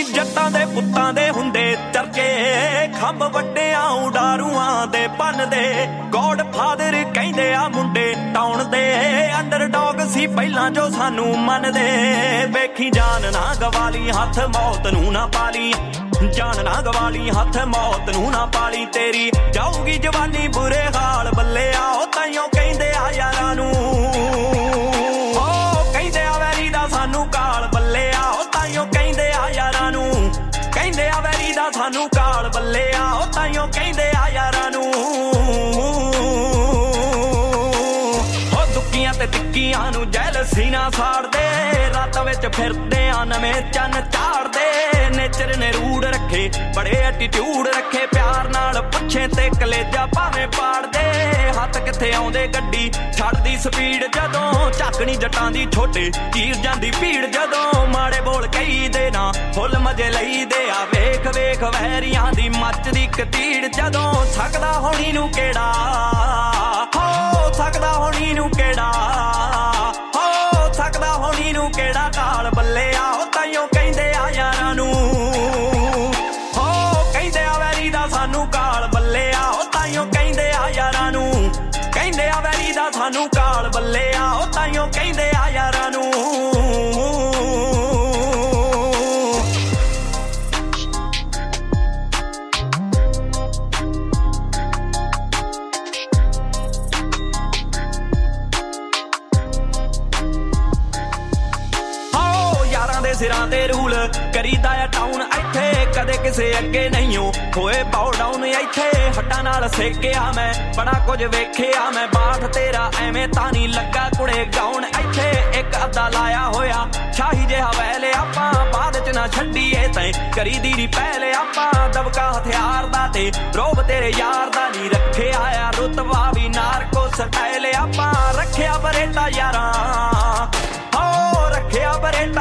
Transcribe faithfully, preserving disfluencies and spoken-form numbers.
ਨੀ ਜੱਟਾਂ ਦੇ ਪੁੱਤਾਂ ਦੇ ਹੁੰਦੇ ਚਰਚੇ ਖੰਭ ਵੱਡਿਆਂ ਉਡਾਰੂਆਂ ਦੇ ਪੰਨਦੇ ਗੋਡ ਫਾਦਰ ਕਹਿੰਦੇ ਆ ਮੁੰਡੇ ਟਾਉਣ ਦੇ ਅੰਡਰਡੌਗ ਸੀ ਪਹਿਲਾਂ ਜੋ ਸਾਨੂੰ ਮੰਨਦੇ ਵੇਖੀ ਜਾਨ ਨਾ ਗਵਾਲੀ ਹੱਥ ਮੌਤ ਨੂੰ ਨਾ ਪਾਲੀ ਜਾਨ ਨਾ ਗਵਾਲੀ ਹੱਥ ਮੌਤ ਨੂੰ ਨਾ ਪਾਲੀ ਤੇਰੀ ਜਾਊਗੀ ਜਵਾਨੀ ਬੁਰੇ ਹਾਲ ਬੱਲੇ ਆ ਉਹ ਤਾਈਓ ਕਹਿੰਦੇ ਆ ਯਾਰਾਂ ਨੂੰ ਉਹ ਕਹਿੰਦੇ ਆ ਵੈਰੀ ਦਾ ਸਾਨੂੰ ਕਾਲ ਬੱਲੇ ਆ ਉਹ ਤਾਈਓ ਕਹਿੰਦੇ ਆ ਯਾਰਾਂ ਨੂੰ ਕਹਿੰਦੇ ਆ ਵੈਰੀ ਦਾ ਸਾਨੂੰ ਕਾਲ ਬੱਲੇ ਆ ਉਹ ਤਾਈਓ ਕਹਿੰਦੇ ਆ ਯਾਰਾਂ ਨੂੰ ਉਹ ਦੁੱਕੀਆਂ ਤੇ ਟਿੱਕੀਆਂ ਨੂੰ ਜੈਲਸੀ ਨਾ ਸਾੜਦੇ ਰਾਤ ਵਿੱਚ ਫਿਰਦੇ ਆ ਨਵੇਂ ਚੰਨ ਚਾੜਦੇ ਨੇਚਰ ਨੇ ਰੂੜ ਰੱਖੇ ਬੜੇ ਐਟੀਟਿਊਡ ਰੱਖੇ ਪਿਆਰ ਨਾਲ ਪੁੱਛੇ ਤੇ ਕਲੇਜਾ ਭਾਵੇਂ ਪਾੜਦੇ ਹੱਥ ਕਿੱਥੇ ਆਉਂਦੇ ਗੱਡੀ ਛੱਡਦੀ ਸਪੀਡ ਜਦੋਂ ਝਾਕਣੀ ਜੱਟਾਂ ਦੀ ਛੋਟੇ ਚੀਰ ਜਾਂਦੀ ਭੀੜ ਜਦੋਂ ਮਾੜੇ ਬੋਲ ਕਈ ਦੇ ਨਾ ਫੁੱਲ ਮਜੇ ਲਈਦੇ ਆ ਵੇਖ ਵੇਖ ਵੈਰੀਆਂ ਦੀ ਮੱਚਦੀ ਕਤੀੜ ਜਦੋਂ ਸਕਦਾ ਹੋਣੀ ਨੂੰ ਕਿਹੜਾ ਹੋ ਸਕਦਾ ਹੋਣੀ ਨੂੰ ਕਿਹੜਾ ਹੋ ਸਕਦਾ ਹੋਣੀ ਨੂੰ ਕਿਹੜਾ ਕਾਲ ਬੱਲੇ ਆ ਉਹ ਤਾਈਓ ਕਹਿੰਦੇ ਆ ਯਾਰਾਂ ਨੂੰ ਹੋ ਕਹਿੰਦੇ ਆ ਵੈਰੀ ਦਾ ਸਾਨੂੰ ਕਾਲ ਬੱਲੇ ਆ ਉਹ ਤਾਈਓ ਕਹਿੰਦੇ ਆ ਯਾਰਾਂ ਨੂੰ ਕਹਿੰਦੇ ਆ ਵੈਰੀ ਦਾ ਸਾਨੂੰ ਕਾਲ ਬੱਲੇ ਆ ਉਹ ਤਾਈਓ ਕਹਿੰਦੇ ਆ ਯਾਰਾਂ ਨੂੰ ਸਿਰਾਂ ਤੇ ਰੂਲ ਕਰੀਦਾ ਆ ਟਾਊਨ ਇੱਥੇ ਕਦੇ ਕਿਸੇ ਅੱਗੇ ਨਹੀਂ ਹੋਏ ਬਾਉ ਡਾਊਨ ਇੱਥੇ ਹੱਟਾਂ ਨਾਲ ਸੇਕਿਆ ਮੈਂ ਬੜਾ ਕੁਝ ਵੇਖਿਆ ਮੈਂ ਬਾਠ ਤੇਰਾ ਐਵੇਂ ਤਾਂ ਨਹੀਂ ਲੱਗਾ ਕੁੜੇ ਗਾਉਣ ਇੱਥੇ ਇੱਕ ਅੱਧਾ ਲਾਇਆ ਹੋਇਆ ਸ਼ਾਹੀ ਜਿਹਾ ਵੈਲੇ ਆਪਾਂ ਬਾਅਦ ਚ ਨਾ ਛੱਡੀਏ ਤੈਂ ਕਰੀਦੀ ਨੀ ਪਹਿਲੇ ਆਪਾਂ ਦਬਕਾ ਹਥਿਆਰ ਦਾ ਤੇ ਰੋਬ ਤੇਰੇ ਯਾਰ ਦਾ ਨਹੀਂ ਰੱਖਿਆ ਆ ਰੁਤਬਾ ਵੀ ਨਾਰਕੋ ਸਟਾਈਲ ਆਪਾਂ ਰੱਖਿਆ ਬਰੇਟਾ ਯਾਰਾਂ ਹੋ ਰੱਖਿਆ ਬਰੇਟਾ